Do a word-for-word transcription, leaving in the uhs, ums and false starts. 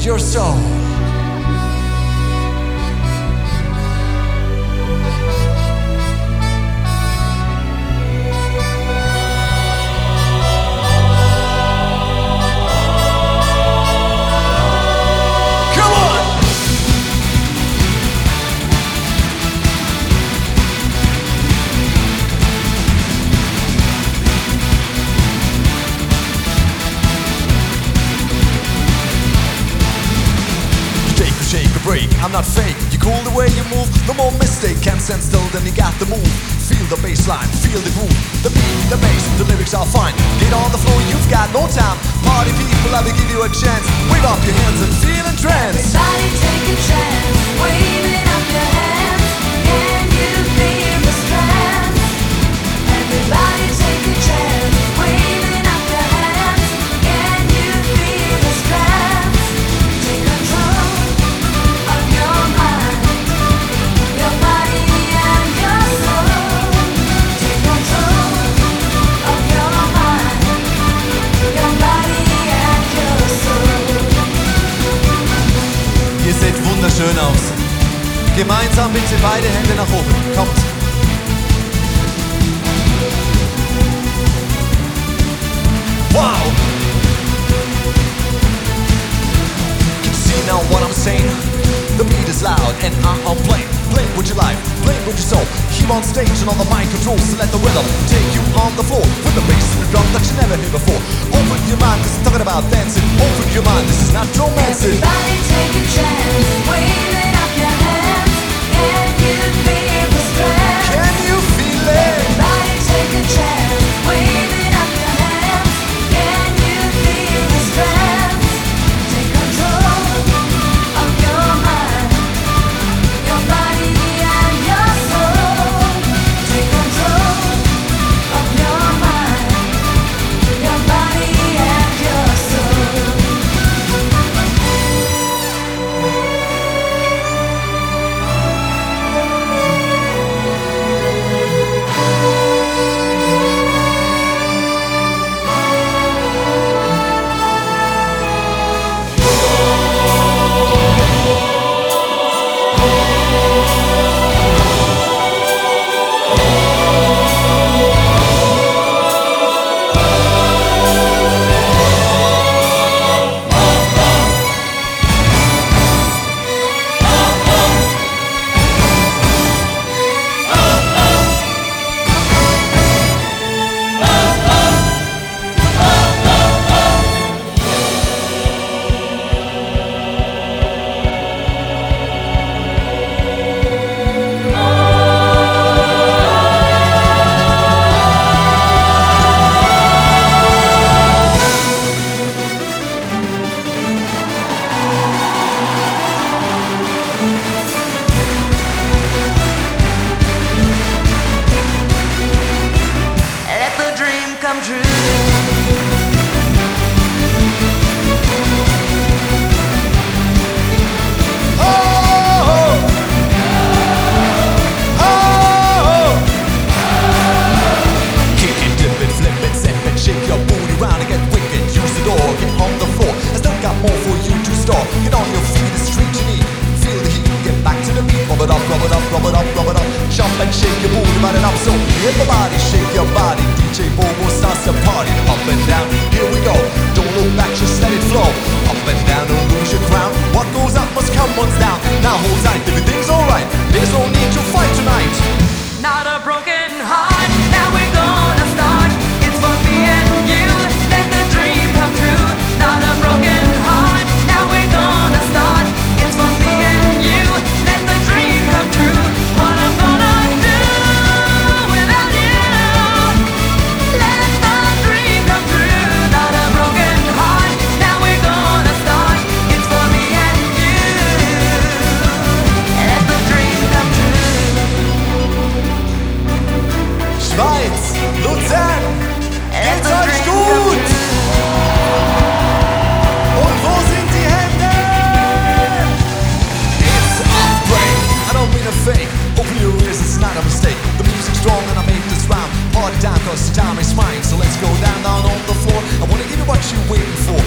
your soul. Shake or break, I'm not fake. You cool the way you move, no more mistake. Can't stand still, then you got the move. Feel the bass line, feel the groove. The beat, the bass, the lyrics are fine. Get on the floor, you've got no time. Party people, I will give you a chance. Wave up your hands and feel a trance. Everybody take a chance, waving up your hands. Can you feel the strands? Everybody take a chance, waving up your hands. Can you feel the strands? Take control of your mind, your body and your soul. Take control of your mind, your body and your soul. Ihr seht wunderschön aus. Gemeinsam bitte beide Hände nach oben. Kommt. Wow! Can you see now what I'm saying? The beat is loud and I'm playing. Playing with your life, playing with your soul. Here on stage and on the mic controls, so let the rhythm take you on the floor. With the bass and the drum that you never heard before. Open your mind, cause I'm talking about dancing. Open your mind, this is not romancing. Everybody take a chance, waving up your hands. Can you feel the strength? Can you feel it? Everybody take a chance, waving up your hands. Can you feel the strength? Take control of your mind, your body and your soul. Take control of your mind, your body and your soul. Let the dream come true. Shake your booty round and get wicked. Use the door, get on the floor. I still got more for you to store. Get on your feet, it's street you need. Feel the heat, get back to the beat. Rub it up, rub it up, rub it up, rub it up. Jump and shake your booty, run it up. So hit the body, shake your body. D J Bobo starts the party. Up and down, here we go. Don't look back, just let it flow. Up and down, don't lose your crown. What goes up must come once down. Now hold tight, everything's alright. There's no need to fight tonight. Not a broken heart, now we're gonna start. It's for me and you, let the dream come true. Not a broken heart, now we're gonna start. It's for me and you, let the dream come true. What I'm gonna do without you, let the dream come true. Not a broken heart, now we're gonna start. It's for me and you, let the dream come true. Schweiz, Luzern, geht's euch gut? Und wo sind die Hände? It's a break, I don't mean a fake. Open your ears, it's not a mistake. The music's strong and I make this rhyme. Party time, cause the time is mine. So let's go down, down on the floor. I wanna give you what you're waiting for.